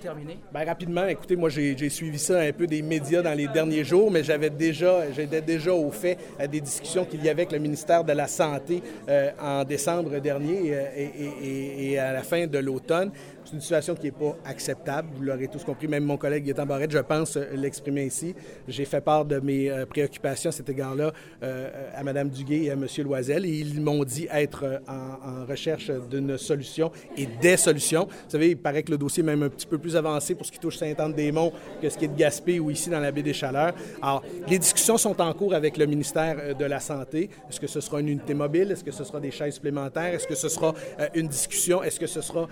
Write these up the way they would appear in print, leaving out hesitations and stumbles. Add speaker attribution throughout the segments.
Speaker 1: terminer?
Speaker 2: Bien, rapidement, écoutez, moi, j'ai suivi ça un peu des médias dans les derniers jours, mais j'étais déjà au fait des discussions qu'il y avait avec le ministère de la Santé en décembre dernier et à la fin de l'automne. C'est une situation qui n'est pas acceptable, vous l'aurez tous compris, même mon collègue Gaétan Barrette, je pense, l'exprimer ici. J'ai fait part de mes préoccupations à cet égard-là à Mme Duguay et à M. Loisel, et ils m'ont dit être en recherche d'une solution et des solutions. Vous savez, il paraît que le dossier est même un petit peu plus avancé pour ce qui touche Sainte-Anne-des-Monts que ce qui est de Gaspé ou ici dans la baie des Chaleurs. Alors, les discussions sont en cours avec le ministère de la Santé. Est-ce que ce sera une unité mobile? Est-ce que ce sera des chaises supplémentaires? Est-ce que ce sera une discussion? Est-ce que ce sera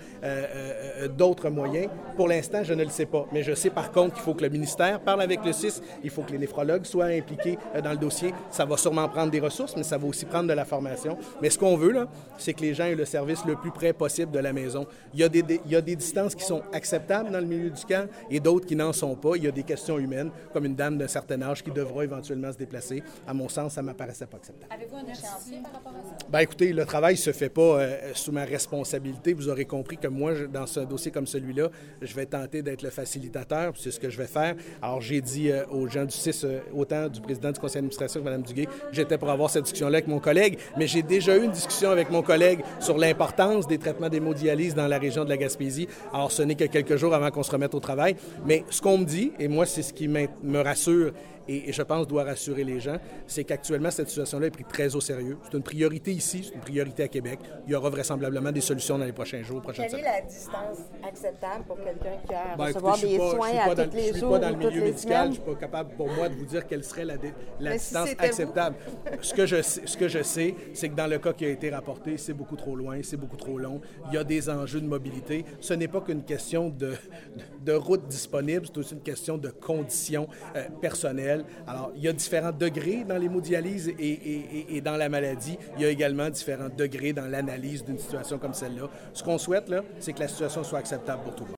Speaker 2: d'autres moyens? Pour l'instant, je ne le sais pas. Mais je sais par contre qu'il faut que le ministère parle avec le CIS, il faut que les néphrologues soient impliqués dans le dossier. Ça va sûrement prendre des ressources, mais ça va aussi prendre de la formation. Mais ce qu'on veut, là, c'est que les gens aient le service le plus près possible de la maison. Il y a des distances qui sont acceptables dans le milieu médical et d'autres qui n'en sont pas. Il y a des questions humaines, comme une dame d'un certain âge qui devra éventuellement se déplacer. À mon sens, ça ne m'apparaissait pas acceptable.
Speaker 3: Avez-vous un échéancier par rapport à ça?
Speaker 2: Bien, écoutez, le travail ne se fait pas sous ma responsabilité. Vous aurez compris que moi, dans un dossier comme celui-là, je vais tenter d'être le facilitateur, c'est ce que je vais faire. Alors, j'ai dit aux gens du CIS, autant du président du conseil d'administration que Mme Duguay, que j'étais pour avoir cette discussion-là avec mon collègue, mais j'ai déjà eu une discussion avec mon collègue sur l'importance des traitements d'hémodialyse dans la région de la Gaspésie. Alors, ce n'est que quelques jours avant qu'on se remette au travail. Mais ce qu'on me dit, et moi, c'est ce qui me rassure et je pense doit rassurer les gens, c'est qu'actuellement, cette situation-là est prise très au sérieux. C'est une priorité ici, c'est une priorité à Québec. Il y aura vraisemblablement des solutions dans les prochains jours, prochaines semaines.
Speaker 3: Quelle est la distance acceptable pour quelqu'un qui a à
Speaker 2: Écoutez,
Speaker 3: recevoir des soins à tous les jours?
Speaker 2: Je ne suis pas dans le milieu médical, je ne suis pas capable pour moi de vous dire quelle serait la distance acceptable. Ce que je sais, c'est que dans le cas qui a été rapporté, c'est beaucoup trop loin, c'est beaucoup trop long. Il y a des enjeux de mobilité. Ce n'est pas qu'une question de route disponible, c'est aussi une question de conditions personnelles. Alors, il y a différents degrés dans l'hémodialyse et dans la maladie. Il y a également différents degrés dans l'analyse d'une situation comme celle-là. Ce qu'on souhaite, là, c'est que la situation soit acceptable pour tout le monde.